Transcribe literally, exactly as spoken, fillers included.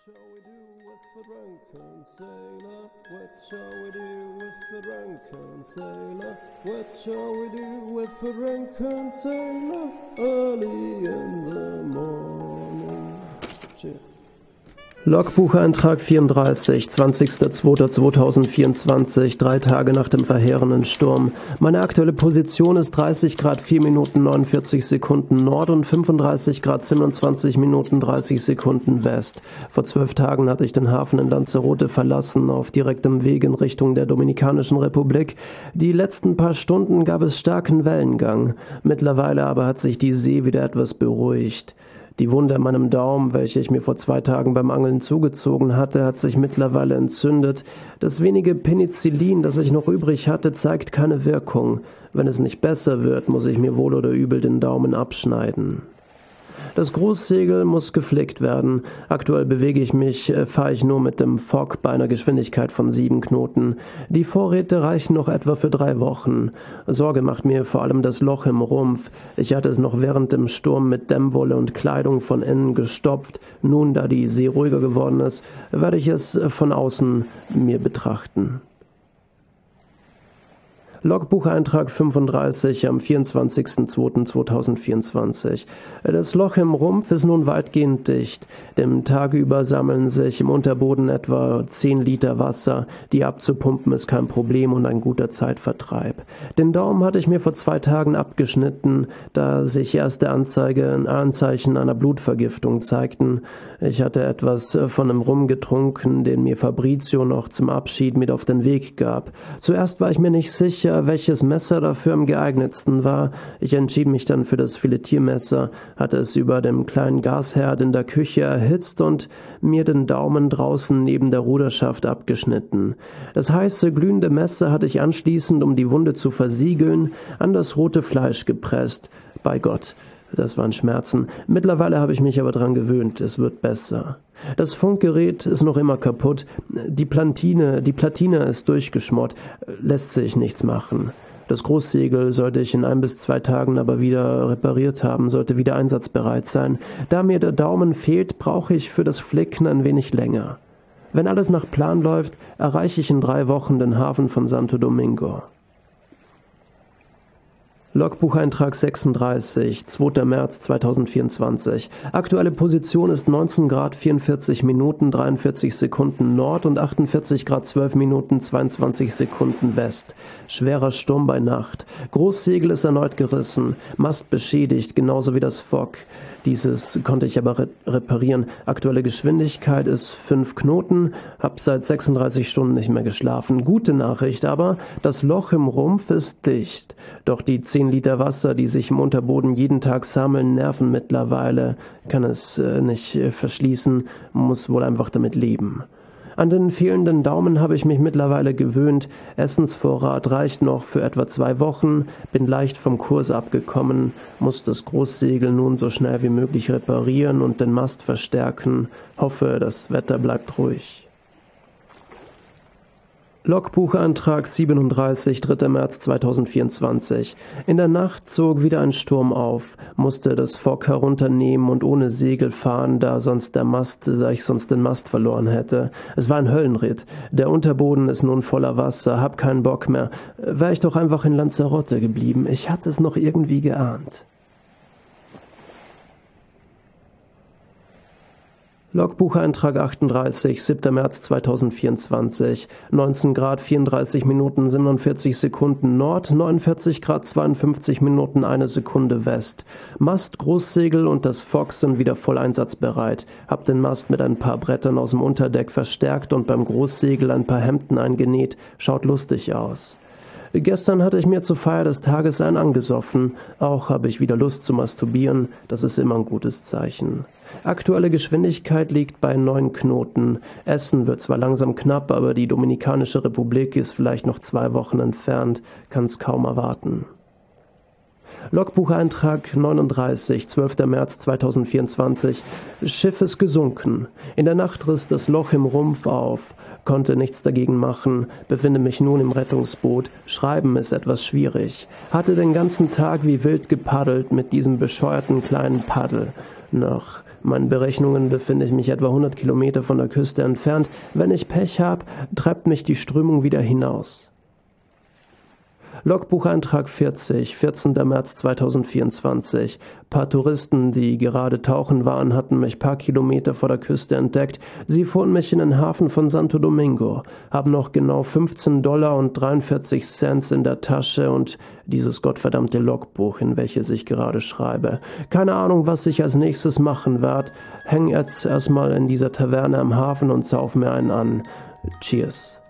shall we do with the drunken sailor? What shall we do with the drunken sailor? What shall we do with the drunken sailor? Early in the morning. Cheers. Logbucheintrag vierunddreißig, zwanzigster zweiter zweitausendvierundzwanzig, drei Tage nach dem verheerenden Sturm. Meine aktuelle Position ist dreißig Grad vier Minuten neunundvierzig Sekunden Nord und fünfunddreißig Grad siebenundzwanzig Minuten dreißig Sekunden West. Vor zwölf Tagen hatte ich den Hafen in Lanzarote verlassen, auf direktem Weg in Richtung der Dominikanischen Republik. Die letzten paar Stunden gab es starken Wellengang. Mittlerweile aber hat sich die See wieder etwas beruhigt. Die Wunde an meinem Daumen, welche ich mir vor zwei Tagen beim Angeln zugezogen hatte, hat sich mittlerweile entzündet. Das wenige Penicillin, das ich noch übrig hatte, zeigt keine Wirkung. Wenn es nicht besser wird, muss ich mir wohl oder übel den Daumen abschneiden. Das Großsegel muss geflickt werden. Aktuell bewege ich mich, äh, fahre ich nur mit dem Fock bei einer Geschwindigkeit von sieben Knoten. Die Vorräte reichen noch etwa für drei Wochen. Sorge macht mir vor allem das Loch im Rumpf. Ich hatte es noch während dem Sturm mit Dämmwolle und Kleidung von innen gestopft. Nun, da die See ruhiger geworden ist, werde ich es von außen mir betrachten. Logbucheintrag fünfunddreißig am vierundzwanzigster zweiter zweitausendvierundzwanzig. Das Loch im Rumpf ist nun weitgehend dicht. Dem Tag über sammeln sich im Unterboden etwa zehn Liter Wasser. Die abzupumpen ist kein Problem und ein guter Zeitvertreib. Den Daumen hatte ich mir vor zwei Tagen abgeschnitten, da sich erste Anzeige, Anzeichen einer Blutvergiftung zeigten. Ich hatte etwas von einem Rum getrunken, den mir Fabrizio noch zum Abschied mit auf den Weg gab. Zuerst war ich mir nicht sicher, welches Messer dafür am geeignetsten war. Ich entschied mich dann für das Filetiermesser, hatte es über dem kleinen Gasherd in der Küche erhitzt und mir den Daumen draußen neben der Ruderschaft abgeschnitten. Das heiße, glühende Messer hatte ich anschließend, um die Wunde zu versiegeln, an das rote Fleisch gepresst. Bei Gott, das waren Schmerzen. Mittlerweile habe ich mich aber dran gewöhnt, es wird besser. Das Funkgerät ist noch immer kaputt, die Platine, die Platine ist durchgeschmort, lässt sich nichts machen. Das Großsegel sollte ich in ein bis zwei Tagen aber wieder repariert haben, sollte wieder einsatzbereit sein. Da mir der Daumen fehlt, brauche ich für das Flicken ein wenig länger. Wenn alles nach Plan läuft, erreiche ich in drei Wochen den Hafen von Santo Domingo. Logbucheintrag sechsunddreißig, zweiter März zweitausendvierundzwanzig. Aktuelle Position ist neunzehn Grad vierundvierzig Minuten dreiundvierzig Sekunden Nord und achtundvierzig Grad zwölf Minuten zweiundzwanzig Sekunden West. Schwerer Sturm bei Nacht. Großsegel ist erneut gerissen, Mast beschädigt, genauso wie das Fock. Dieses konnte ich aber re reparieren. Aktuelle Geschwindigkeit ist fünf Knoten, hab seit sechsunddreißig Stunden nicht mehr geschlafen. Gute Nachricht aber, das Loch im Rumpf ist dicht. Doch die zehn Liter Wasser, die sich im Unterboden jeden Tag sammeln, nerven mittlerweile. Kann es äh, nicht äh, verschließen, muss wohl einfach damit leben. An den fehlenden Daumen habe ich mich mittlerweile gewöhnt. Essensvorrat reicht noch für etwa zwei Wochen, bin leicht vom Kurs abgekommen, muss das Großsegel nun so schnell wie möglich reparieren und den Mast verstärken. Hoffe, das Wetter bleibt ruhig. Logbucheintrag siebenunddreißig, dritter März zweitausendvierundzwanzig. In der Nacht zog wieder ein Sturm auf, musste das Fock herunternehmen und ohne Segel fahren, da sonst der Mast, da ich sonst den Mast verloren hätte. Es war ein Höllenritt. Der Unterboden ist nun voller Wasser, hab keinen Bock mehr. Wär ich doch einfach in Lanzarote geblieben. Ich hatte es noch irgendwie geahnt. Logbucheintrag achtunddreißig, siebter März zweitausendvierundzwanzig, neunzehn Grad vierunddreißig Minuten siebenundvierzig Sekunden Nord, neunundvierzig Grad zweiundfünfzig Minuten eine Sekunde West. Mast, Großsegel und das Fock sind wieder voll einsatzbereit. Hab den Mast mit ein paar Brettern aus dem Unterdeck verstärkt und beim Großsegel ein paar Hemden eingenäht. Schaut lustig aus. Gestern hatte ich mir zur Feier des Tages einen angesoffen. Auch habe ich wieder Lust zu masturbieren. Das ist immer ein gutes Zeichen. Aktuelle Geschwindigkeit liegt bei neun Knoten. Essen wird zwar langsam knapp, aber die Dominikanische Republik ist vielleicht noch zwei Wochen entfernt. Kann's kaum erwarten. Logbucheintrag neununddreißig, zwölfter März zweitausendvierundzwanzig. Schiff ist gesunken. In der Nacht riss das Loch im Rumpf auf. Konnte nichts dagegen machen. Befinde mich nun im Rettungsboot. Schreiben ist etwas schwierig. Hatte den ganzen Tag wie wild gepaddelt mit diesem bescheuerten kleinen Paddel. Nach Meinen Berechnungen befinde ich mich etwa hundert Kilometer von der Küste entfernt. Wenn ich Pech habe, treibt mich die Strömung wieder hinaus. Logbucheintrag vierzig, vierzehnter März zweitausendvierundzwanzig. Paar Touristen, die gerade tauchen waren, hatten mich paar Kilometer vor der Küste entdeckt. Sie fuhren mich in den Hafen von Santo Domingo, haben noch genau fünfzehn Dollar und dreiundvierzig Cent in der Tasche und dieses gottverdammte Logbuch, in welches ich gerade schreibe. Keine Ahnung, was ich als nächstes machen werde. Häng jetzt erstmal in dieser Taverne am Hafen und sauf mir einen an. Cheers.